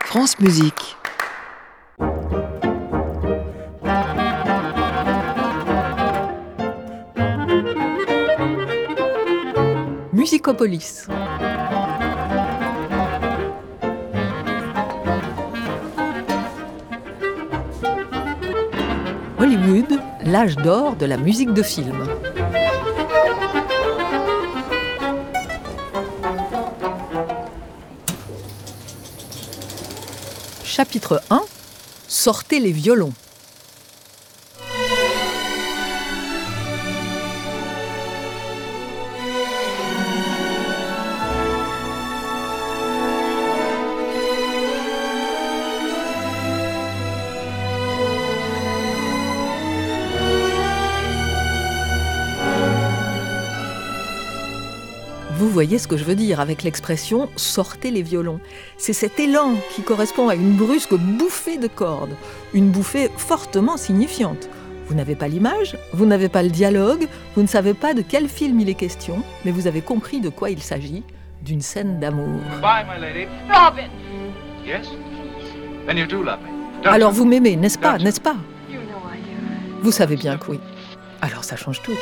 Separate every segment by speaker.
Speaker 1: France Musique.
Speaker 2: Musicopolis. Hollywood, l'âge d'or de la musique de film. Chapitre 1. Sortez les violons. Vous voyez ce que je veux dire avec l'expression « sortez les violons ». C'est cet élan qui correspond à une brusque bouffée de cordes, une bouffée fortement signifiante. Vous n'avez pas l'image, vous n'avez pas le dialogue, vous ne savez pas de quel film il est question, mais vous avez compris de quoi il s'agit, d'une scène d'amour.
Speaker 3: Bye, my lady.
Speaker 4: Robin!
Speaker 3: Yes? Then you do love me. Don't
Speaker 2: Alors
Speaker 3: you?
Speaker 2: vous m'aimez, n'est-ce pas, n'est-ce pas ?
Speaker 4: You know I do.
Speaker 2: Vous savez bien que oui. Alors ça change tout.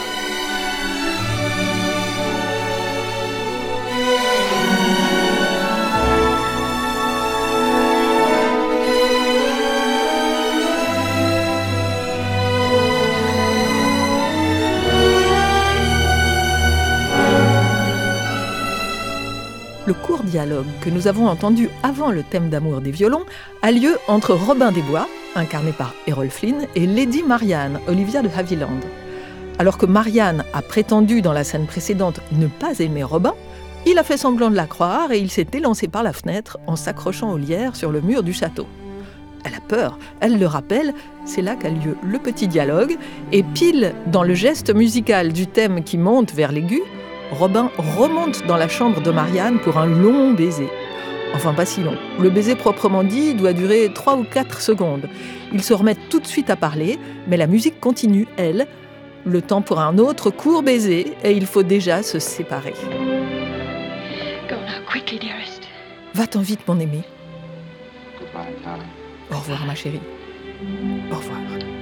Speaker 2: Le court dialogue que nous avons entendu avant le thème d'amour des violons a lieu entre Robin des Bois, incarné par Errol Flynn, et Lady Marianne, Olivia de Havilland. Alors que Marianne a prétendu dans la scène précédente ne pas aimer Robin, il a fait semblant de la croire et il s'est élancé par la fenêtre en s'accrochant aux lierres sur le mur du château. Elle a peur, elle le rappelle, c'est là qu'a lieu le petit dialogue, et pile dans le geste musical du thème qui monte vers l'aigu, Robin remonte dans la chambre de Marianne pour un long baiser. Enfin, pas si long. Le baiser proprement dit doit durer 3 ou 4 secondes. Ils se remettent tout de suite à parler, mais la musique continue, elle. Le temps pour un autre court baiser, et il faut déjà se séparer.
Speaker 4: Go now, quickly, dearest.
Speaker 2: Va-t'en vite, mon aimé.
Speaker 3: Goodbye, darling.
Speaker 2: Au revoir, ma chérie. Au revoir.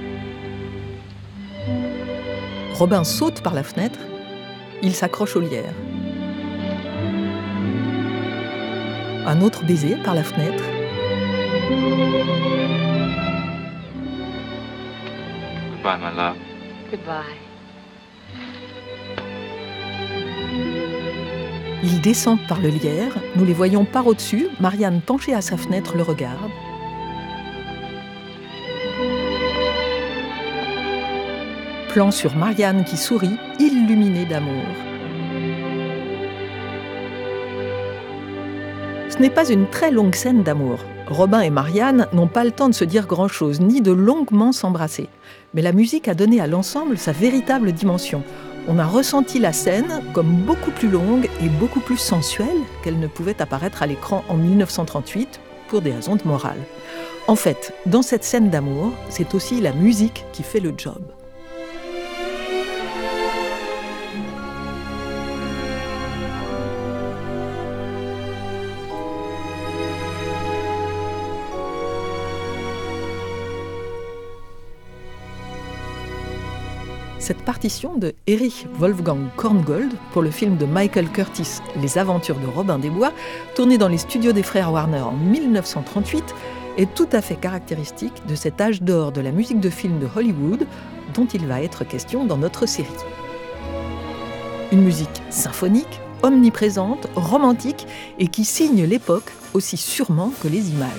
Speaker 2: Robin saute par la fenêtre. Il s'accroche aux lierres. Un autre baiser par la fenêtre.
Speaker 3: Goodbye, my love.
Speaker 4: Goodbye.
Speaker 2: Ils descendent par le lierre. Nous les voyons par au-dessus. Marianne, penchée à sa fenêtre, le regarde. Plan sur Marianne qui sourit, illuminée d'amour. Ce n'est pas une très longue scène d'amour. Robin et Marianne n'ont pas le temps de se dire grand-chose, ni de longuement s'embrasser. Mais la musique a donné à l'ensemble sa véritable dimension. On a ressenti la scène comme beaucoup plus longue et beaucoup plus sensuelle qu'elle ne pouvait apparaître à l'écran en 1938 pour des raisons de morale. En fait, dans cette scène d'amour, c'est aussi la musique qui fait le job. Cette partition de Erich Wolfgang Korngold pour le film de Michael Curtis Les Aventures de Robin des Bois, tourné dans les studios des frères Warner en 1938, est tout à fait caractéristique de cet âge d'or de la musique de film de Hollywood dont il va être question dans notre série. Une musique symphonique, omniprésente, romantique et qui signe l'époque aussi sûrement que les images.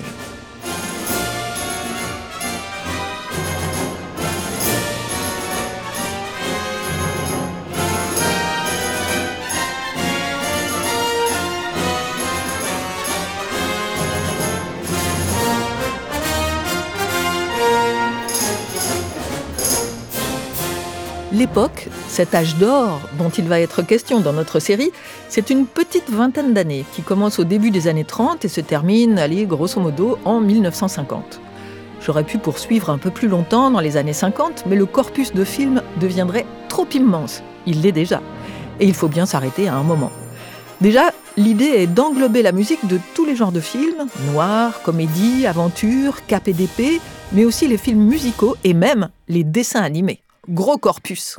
Speaker 2: L'époque, cet âge d'or dont il va être question dans notre série, c'est une petite vingtaine d'années qui commence au début des années 30 et se termine, grosso modo, en 1950. J'aurais pu poursuivre un peu plus longtemps dans les années 50, mais le corpus de films deviendrait trop immense. Il l'est déjà. Et il faut bien s'arrêter à un moment. Déjà, L'idée est d'englober la musique de tous les genres de films, noir, comédie, aventure, cap et d'épée, mais aussi les films musicaux et même les dessins animés. Gros corpus.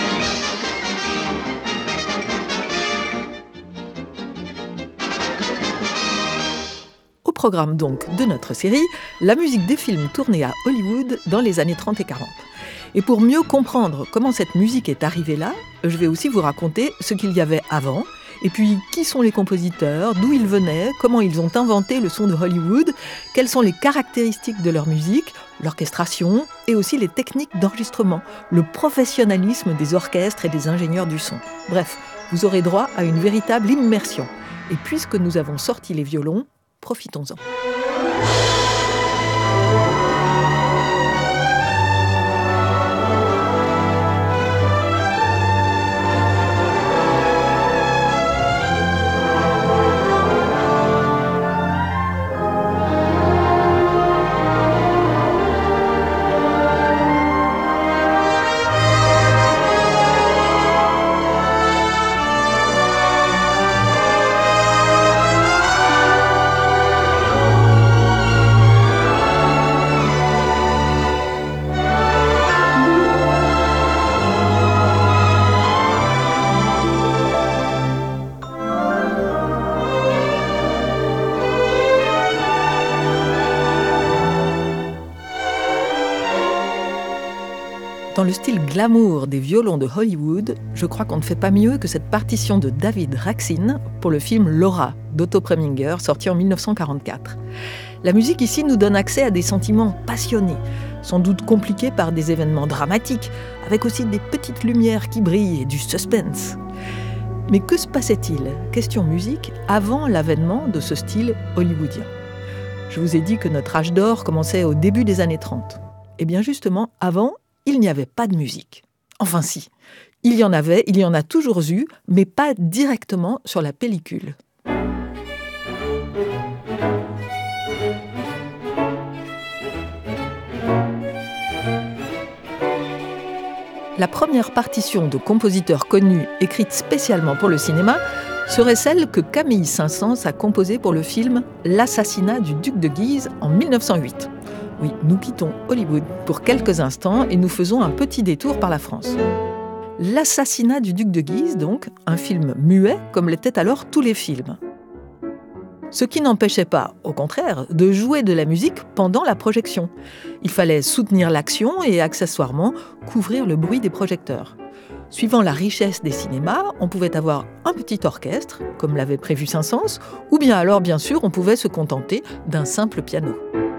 Speaker 2: Au programme donc de notre série, la musique des films tournés à Hollywood dans les années 30 et 40. Et pour mieux comprendre comment cette musique est arrivée là, je vais aussi vous raconter ce qu'il y avait avant, et puis qui sont les compositeurs, d'où ils venaient, comment ils ont inventé le son de Hollywood, quelles sont les caractéristiques de leur musique, l'orchestration et aussi les techniques d'enregistrement, le professionnalisme des orchestres et des ingénieurs du son. Bref, vous aurez droit à une véritable immersion. Et puisque nous avons sorti les violons, profitons-en. Dans le style glamour des violons de Hollywood, je crois qu'on ne fait pas mieux que cette partition de David Raksin pour le film Laura d'Otto Preminger, sorti en 1944. La musique ici nous donne accès à des sentiments passionnés, sans doute compliqués par des événements dramatiques, avec aussi des petites lumières qui brillent et du suspense. Mais que se passait-il, question musique, avant l'avènement de ce style hollywoodien ? Je vous ai dit que notre âge d'or commençait au début des années 30. Et bien justement, avant, il n'y avait pas de musique. Enfin si, il y en avait, il y en a toujours eu, mais pas directement sur la pellicule. La première partition de compositeurs connus, écrite spécialement pour le cinéma, serait celle que Camille Saint-Saëns a composée pour le film « L'assassinat du duc de Guise » en 1908. Oui, nous quittons Hollywood pour quelques instants et nous faisons un petit détour par la France. L'assassinat du duc de Guise, donc, un film muet comme l'étaient alors tous les films. Ce qui n'empêchait pas, au contraire, de jouer de la musique pendant la projection. Il fallait soutenir l'action et accessoirement couvrir le bruit des projecteurs. Suivant la richesse des cinémas, on pouvait avoir un petit orchestre, comme l'avait prévu Saint-Saëns, ou bien alors, bien sûr, on pouvait se contenter d'un simple piano.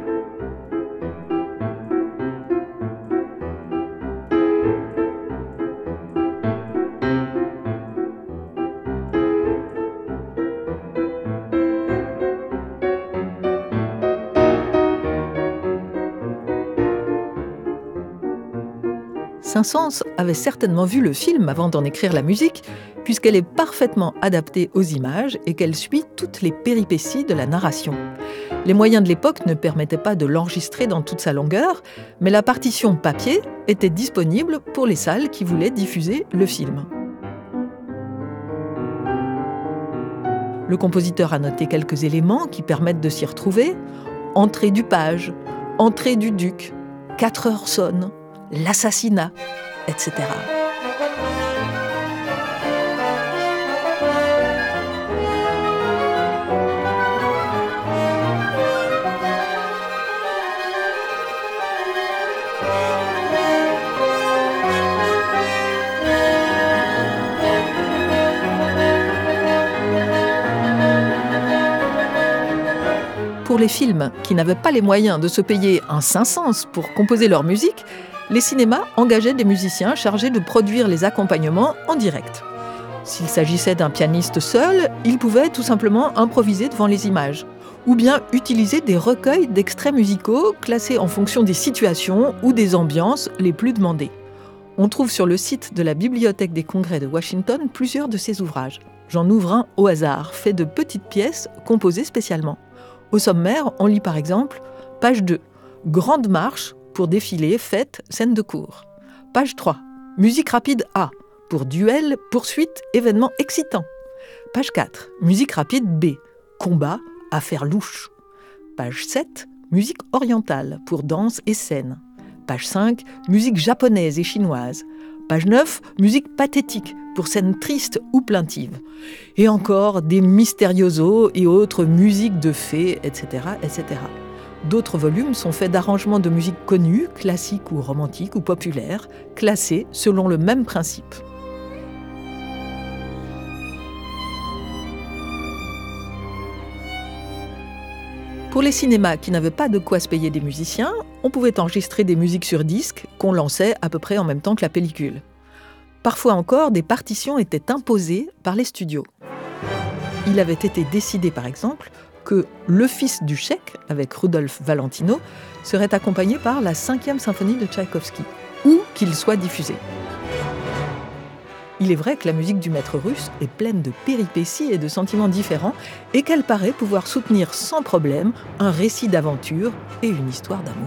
Speaker 2: Saint-Saëns avait certainement vu le film avant d'en écrire la musique, puisqu'elle est parfaitement adaptée aux images et qu'elle suit toutes les péripéties de la narration. Les moyens de l'époque ne permettaient pas de l'enregistrer dans toute sa longueur, mais la partition papier était disponible pour les salles qui voulaient diffuser le film. Le compositeur a noté quelques éléments qui permettent de s'y retrouver. Entrée du page, entrée du duc, 4 heures sonnent, l'assassinat, etc. Pour les films qui n'avaient pas les moyens de se payer un Saint-Saëns pour composer leur musique, les cinémas engageaient des musiciens chargés de produire les accompagnements en direct. S'il s'agissait d'un pianiste seul, il pouvait tout simplement improviser devant les images, ou bien utiliser des recueils d'extraits musicaux classés en fonction des situations ou des ambiances les plus demandées. On trouve sur le site de la Bibliothèque des Congrès de Washington plusieurs de ces ouvrages. J'en ouvre un au hasard, fait de petites pièces composées spécialement. Au sommaire, on lit par exemple « Page 2, Grande marche pour défilé, fête, scène de cour. Page 3, Musique rapide A, pour duel, poursuite, événement excitant. Page 4, musique rapide B, combat, affaire louche. Page 7, musique orientale pour danse et scène. Page 5, musique japonaise et chinoise. Page 9, musique pathétique pour scènes tristes ou plaintives. Et encore des mystériosos et autres musiques de fées, etc., etc. D'autres volumes sont faits d'arrangements de musique connus, classiques ou romantiques ou populaires, classés selon le même principe. Pour les cinémas qui n'avaient pas de quoi se payer des musiciens, on pouvait enregistrer des musiques sur disque qu'on lançait à peu près en même temps que la pellicule. Parfois encore, des partitions étaient imposées par les studios. Il avait été décidé, par exemple, que Le Fils du Tchèque, avec Rudolf Valentino, serait accompagné par la 5e symphonie de Tchaïkovski, ou qu'il soit diffusé. Il est vrai que la musique du maître russe est pleine de péripéties et de sentiments différents et qu'elle paraît pouvoir soutenir sans problème un récit d'aventure et une histoire d'amour.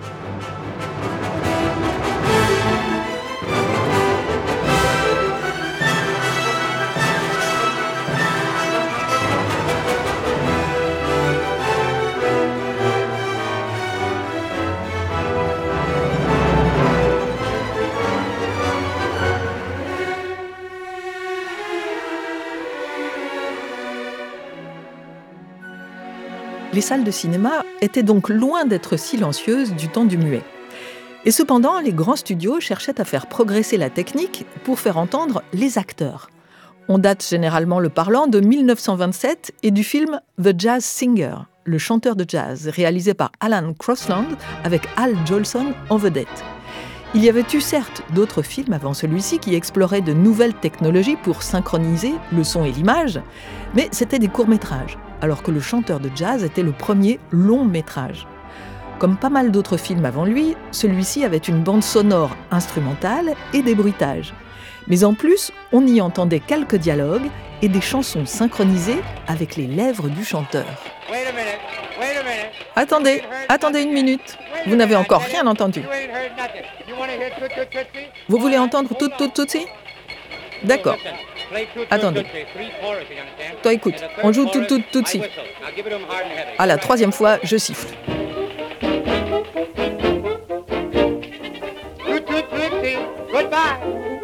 Speaker 2: Les salles de cinéma étaient donc loin d'être silencieuses du temps du muet. Et cependant, les grands studios cherchaient à faire progresser la technique pour faire entendre les acteurs. On date généralement le parlant de 1927 et du film The Jazz Singer, le chanteur de jazz, réalisé par Alan Crosland avec Al Jolson en vedette. Il y avait eu certes d'autres films avant celui-ci qui exploraient de nouvelles technologies pour synchroniser le son et l'image, mais c'était des courts-métrages, alors que Le chanteur de jazz était le premier long-métrage. Comme pas mal d'autres films avant lui, celui-ci avait une bande sonore instrumentale et des bruitages. Mais en plus, on y entendait quelques dialogues et des chansons synchronisées avec les lèvres du chanteur. Attendez une minute, vous n'avez encore rien entendu. Vous voulez entendre Tootsie ? D'accord. Attendez. Toi écoute, on joue Tootsie. À la 3e fois, je siffle.
Speaker 1: Goodbye.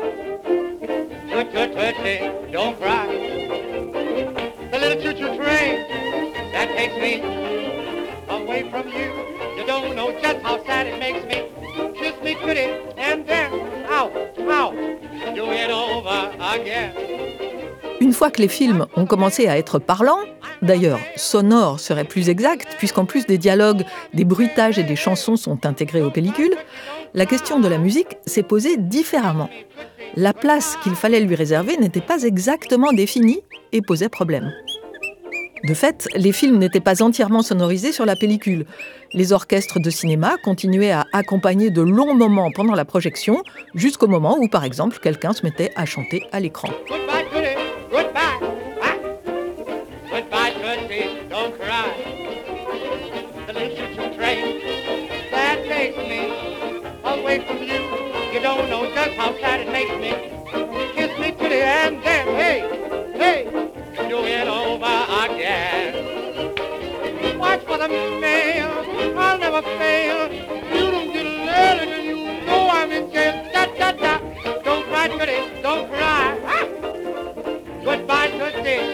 Speaker 1: Don't cry. The little choo-choo train that takes me away from you. You don't know just how sad it makes me. Kiss me pretty and then out, do it over again.
Speaker 2: Une fois que les films ont commencé à être parlants, d'ailleurs sonores serait plus exact, puisqu'en plus des dialogues, des bruitages et des chansons sont intégrés aux pellicules, la question de la musique s'est posée différemment. La place qu'il fallait lui réserver n'était pas exactement définie et posait problème. De fait, les films n'étaient pas entièrement sonorisés sur la pellicule. Les orchestres de cinéma continuaient à accompagner de longs moments pendant la projection, jusqu'au moment où, par exemple, quelqu'un se mettait à chanter à l'écran.
Speaker 1: Goodbye, Goody, goodbye. Goodbye, Tootsie, don't cry. The little choo-choo train that takes me away from you. You don't know just how sad it makes me. Kiss me pretty and then, hey, do it over again. Watch for the mail, I'll never fail. You don't get a letter, you know I'm in jail. Da. Don't cry, Tootsie, don't cry. Goodbye, Tootsie,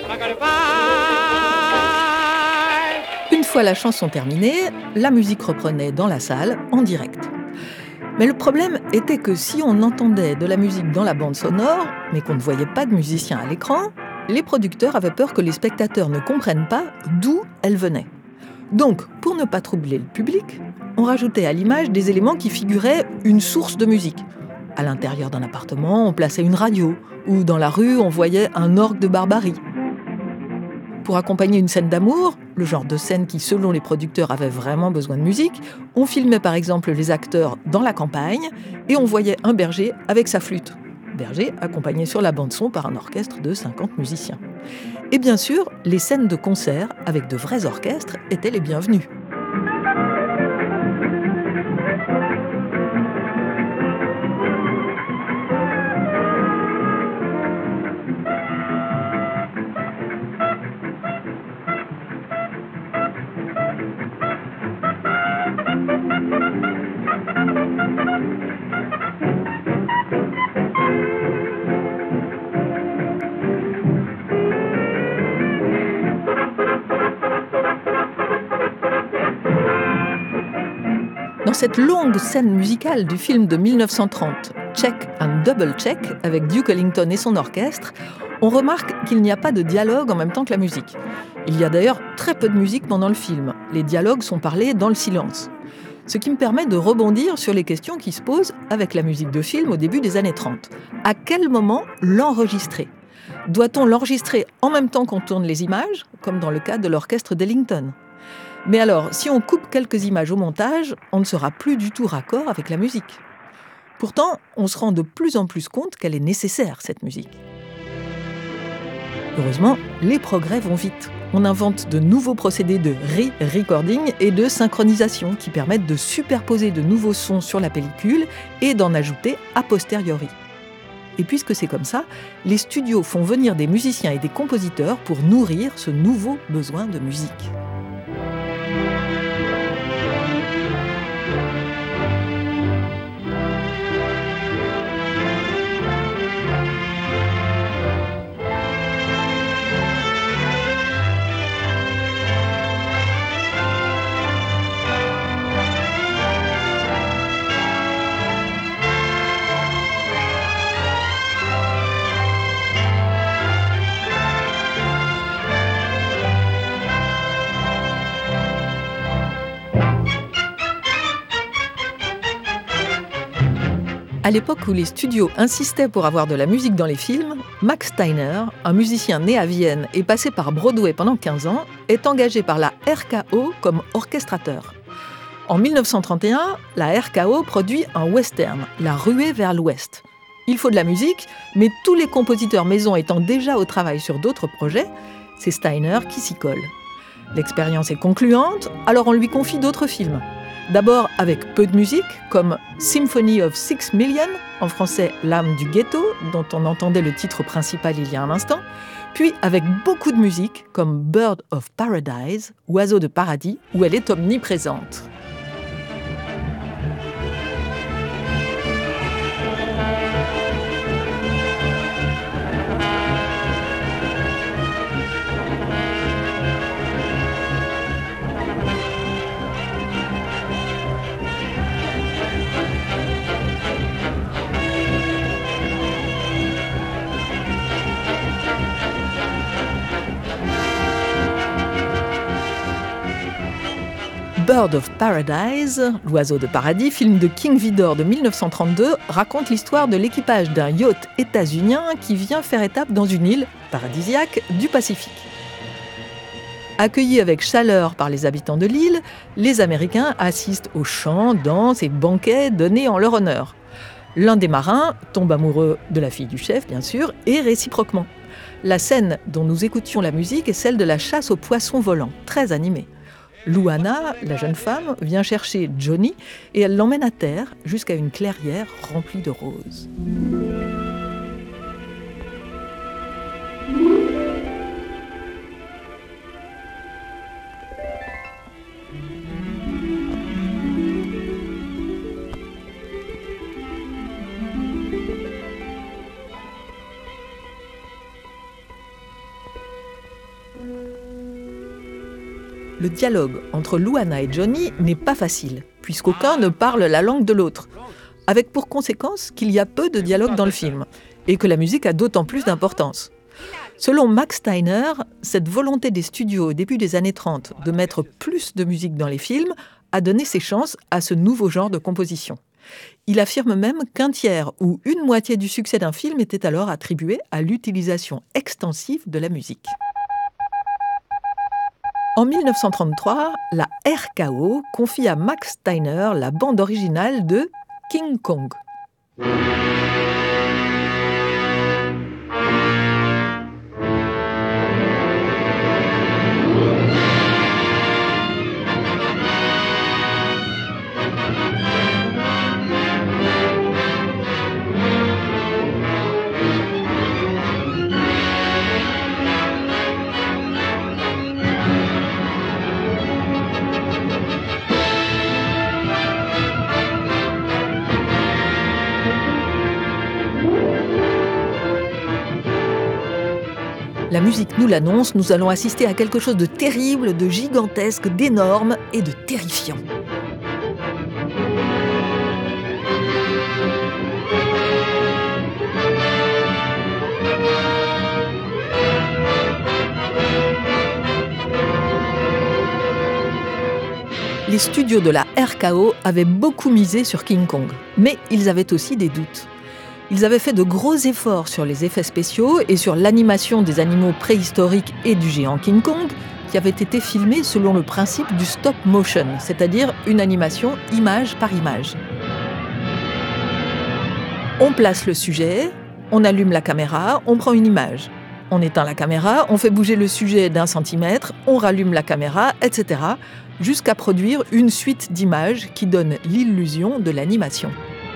Speaker 1: goodbye.
Speaker 2: Une fois la chanson terminée, la musique reprenait dans la salle, en direct. Mais le problème était que si on entendait de la musique dans la bande sonore, mais qu'on ne voyait pas de musicien à l'écran, les producteurs avaient peur que les spectateurs ne comprennent pas d'où elle venait. Donc, pour ne pas troubler le public, on rajoutait à l'image des éléments qui figuraient une source de musique. À l'intérieur d'un appartement, on plaçait une radio, ou dans la rue, on voyait un orgue de barbarie. Pour accompagner une scène d'amour, le genre de scène qui, selon les producteurs, avait vraiment besoin de musique, on filmait par exemple les acteurs dans la campagne et on voyait un berger avec sa flûte. Berger accompagné sur la bande-son par un orchestre de 50 musiciens. Et bien sûr, les scènes de concert avec de vrais orchestres étaient les bienvenues. Dans cette longue scène musicale du film de 1930, Check and Double Check, avec Duke Ellington et son orchestre, on remarque qu'il n'y a pas de dialogue en même temps que la musique. Il y a d'ailleurs très peu de musique pendant le film. Les dialogues sont parlés dans le silence. Ce qui me permet de rebondir sur les questions qui se posent avec la musique de film au début des années 30. À quel moment l'enregistrer ? Doit-on l'enregistrer en même temps qu'on tourne les images, comme dans le cas de l'orchestre d'Ellington ? Mais alors, si on coupe quelques images au montage, on ne sera plus du tout raccord avec la musique. Pourtant, on se rend de plus en plus compte qu'elle est nécessaire, cette musique. Heureusement, les progrès vont vite. On invente de nouveaux procédés de re-recording et de synchronisation qui permettent de superposer de nouveaux sons sur la pellicule et d'en ajouter a posteriori. Et puisque c'est comme ça, les studios font venir des musiciens et des compositeurs pour nourrir ce nouveau besoin de musique. À l'époque où les studios insistaient pour avoir de la musique dans les films, Max Steiner, un musicien né à Vienne et passé par Broadway pendant 15 ans, est engagé par la RKO comme orchestrateur. En 1931, la RKO produit un western, La ruée vers l'ouest. Il faut de la musique, mais tous les compositeurs maison étant déjà au travail sur d'autres projets, c'est Steiner qui s'y colle. L'expérience est concluante, alors on lui confie d'autres films. D'abord avec peu de musique, comme Symphony of 6 Million, en français L'âme du ghetto, dont on entendait le titre principal il y a un instant, puis avec beaucoup de musique, comme Bird of Paradise, Oiseau de paradis, où elle est omniprésente. Bird of Paradise, l'oiseau de paradis, film de King Vidor de 1932, raconte l'histoire de l'équipage d'un yacht états-unien qui vient faire étape dans une île paradisiaque du Pacifique. Accueillis avec chaleur par les habitants de l'île, les Américains assistent aux chants, danses et banquets donnés en leur honneur. L'un des marins tombe amoureux de la fille du chef, bien sûr, et réciproquement. La scène dont nous écoutions la musique est celle de la chasse aux poissons volants, très animée. Luana, la jeune femme, vient chercher Johnny et elle l'emmène à terre jusqu'à une clairière remplie de roses. Le dialogue entre Luana et Johnny n'est pas facile, puisqu'aucun ne parle la langue de l'autre, avec pour conséquence qu'il y a peu de dialogue dans le film, et que la musique a d'autant plus d'importance. Selon Max Steiner, cette volonté des studios au début des années 30 de mettre plus de musique dans les films a donné ses chances à ce nouveau genre de composition. Il affirme même qu'un tiers ou une moitié du succès d'un film était alors attribué à l'utilisation extensive de la musique. En 1933, la RKO confie à Max Steiner la bande originale de King Kong. La musique nous l'annonce, nous allons assister à quelque chose de terrible, de gigantesque, d'énorme et de terrifiant. Les studios de la RKO avaient beaucoup misé sur King Kong, mais ils avaient aussi des doutes. Ils avaient fait de gros efforts sur les effets spéciaux et sur l'animation des animaux préhistoriques et du géant King Kong, qui avait été filmé selon le principe du stop motion, c'est-à-dire une animation image par image. On place le sujet, on allume la caméra, on prend une image. On éteint la caméra, on fait bouger le sujet d'1 centimètre, on rallume la caméra, etc., jusqu'à produire une suite d'images qui donne l'illusion de l'animation.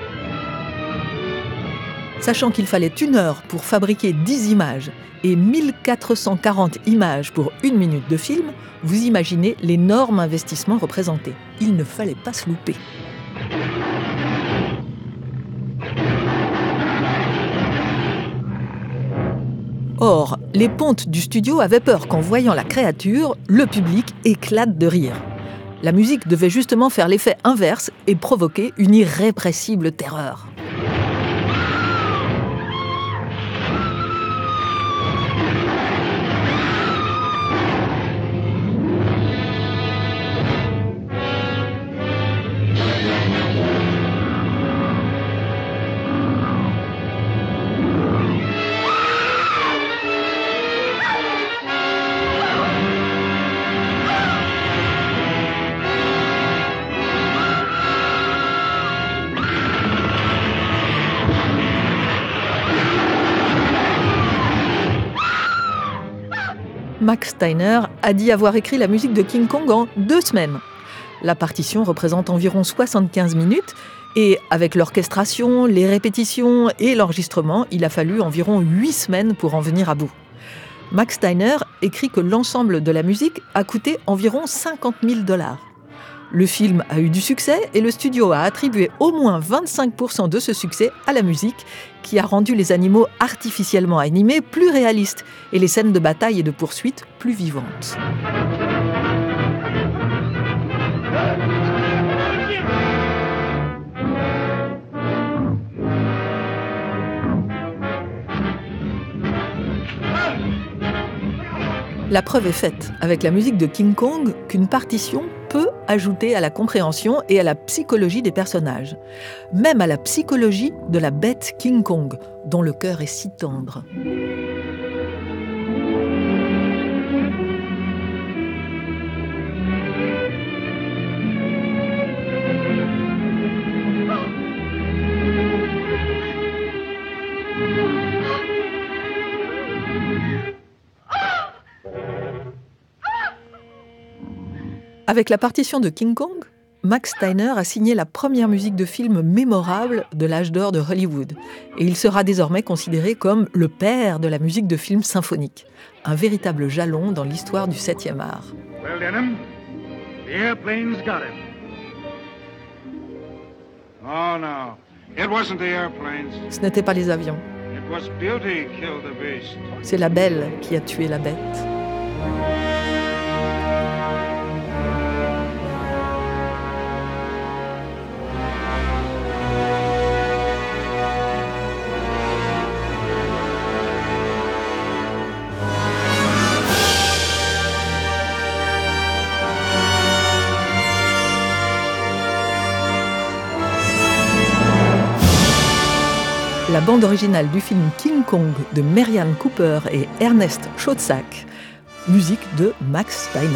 Speaker 2: Sachant qu'il fallait 1 heure pour fabriquer 10 images et 1440 images pour 1 minute de film, vous imaginez l'énorme investissement représenté. Il ne fallait pas se louper. Or, les pontes du studio avaient peur qu'en voyant la créature, le public éclate de rire. La musique devait justement faire l'effet inverse et provoquer une irrépressible terreur. Max Steiner a dit avoir écrit la musique de King Kong en 2 semaines. La partition représente environ 75 minutes et avec l'orchestration, les répétitions et l'enregistrement, il a fallu environ 8 semaines pour en venir à bout. Max Steiner écrit que l'ensemble de la musique a coûté environ $50,000. Le film a eu du succès et le studio a attribué au moins 25% de ce succès à la musique, qui a rendu les animaux artificiellement animés plus réalistes et les scènes de bataille et de poursuite plus vivantes. La preuve est faite avec la musique de King Kong qu'une partition peut ajouter à la compréhension et à la psychologie des personnages, même à la psychologie de la bête King Kong, dont le cœur est si tendre. Avec la partition de King Kong, Max Steiner a signé la première musique de film mémorable de l'âge d'or de Hollywood. Et il sera désormais considéré comme le père de la musique de film symphonique. Un véritable jalon dans l'histoire du 7e art.
Speaker 3: Well, Denham, the airplane's got him. Oh, no. It wasn't the airplanes.
Speaker 2: Ce n'étaient pas les avions.
Speaker 3: It was beauty killed the beast.
Speaker 2: C'est la belle qui a tué la bête. La bande originale du film King Kong de Merian Cooper et Ernest Schoedsack, musique de Max Steiner.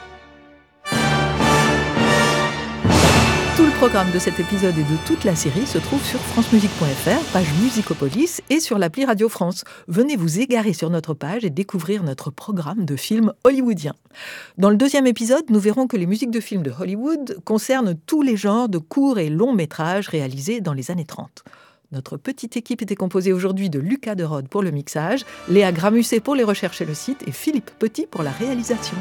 Speaker 2: Tout le programme de cet épisode et de toute la série se trouve sur francemusique.fr, page Musicopolis et sur l'appli Radio France. Venez vous égarer sur notre page et découvrir notre programme de films hollywoodiens. Dans le 2e épisode, nous verrons que les musiques de films de Hollywood concernent tous les genres de courts et longs métrages réalisés dans les années 30. Notre petite équipe était composée aujourd'hui de Lucas Derode pour le mixage, Léa Gramusset pour les recherches et le site et Philippe Petit pour la réalisation.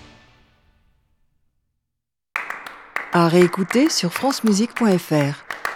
Speaker 5: À réécouter sur francemusique.fr.